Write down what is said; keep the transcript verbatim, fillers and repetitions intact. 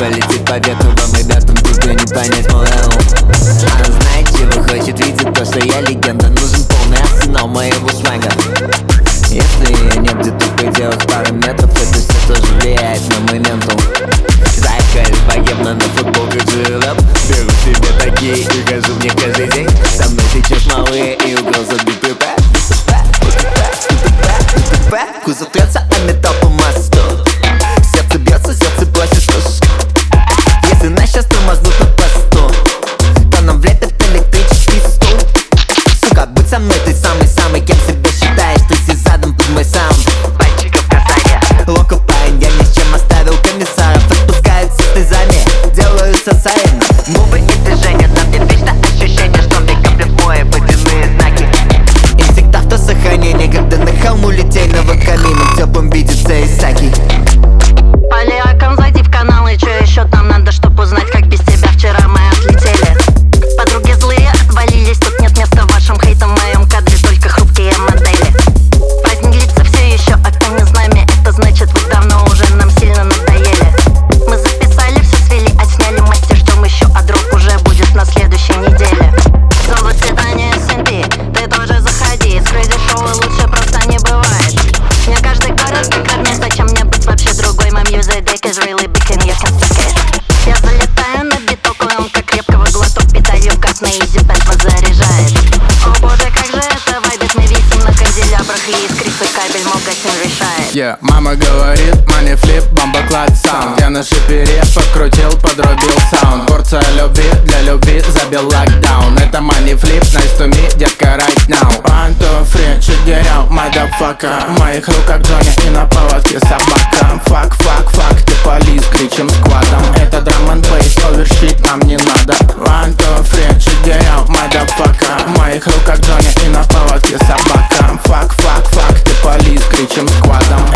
полетит по ветру. Вам, ребятам, тут не понять мой эл. Она знает, чего хочет, видит то, что я легенда. Нужен полный арсенал моего свага. Если ее нет где-то в пределах пары метров, это все тоже влияет на мой ментал. Заехали богемно на футболке рэп. Беру себе такие и хожу в них каждый день. Со мной сейчас малые и угроза ДТП. Кузов трется, а металл по мосту. Сердце бьется, сердце плачет. Если нас сейчас тормознут на посту, то нам влепят электрический стул. Сука, будь со мной ты самый-самый, кем себя считаешь? Ты задом под мой саунд. Пальчиков касание. Локо парень, я ни с чем оставил комиссаров. Отпускают все слезами, делаю сосаем. Губы и движения, там мне вечно ощущение, что мне капли в море водяные знаки. Инсект автосохранения, когда на холму литейного камина в теплом видится Исаки. Полиаком, зайди в канал, и чё еще там надо, чтоб узнать, как без тебя вчера мы отлетели. Подруги злые отвалились, тут нет места вашим хейтам в моем кадре, только хрупкие модели. Праздник длится все еще, а кто не с нами, это значит вы давно уже нам сильно надоели. Мы записали, все свели, отсняли мастер, ждем еще, а дроп уже будет на следующей неделе. За воспитание Синти, ты тоже заходи, с Crazy Show лучше просто не бывает. Мне каждый город как зачем мне быть вообще другой, my music deck is really big and you can suck it. Я залетаю на биток, он как крепкого глоток питаю в газ на изи пэт заряжает. О боже, как же это вайбит, мы висим на канделябрах и искрится кабель, магазин решает. Yeah, мама говорит, money flip, бомба-клад саунд. Я на шипере подкрутил, подробил саунд. Порция любви для любви забил локдаун. Это money flip, nice to me, детка, right now. One, two, three, check it out, motherfucker. В моих руках Джонни и на поводке собака. Фак, фак, фак, ты полис, кричим сквадом. Это драм н бейс, оверщит нам не надо. One, two, three, check it out, motherfucker. В моих руках Джонни и на поводке собака. Фак, фак, фак, ты полис, кричим сквадом.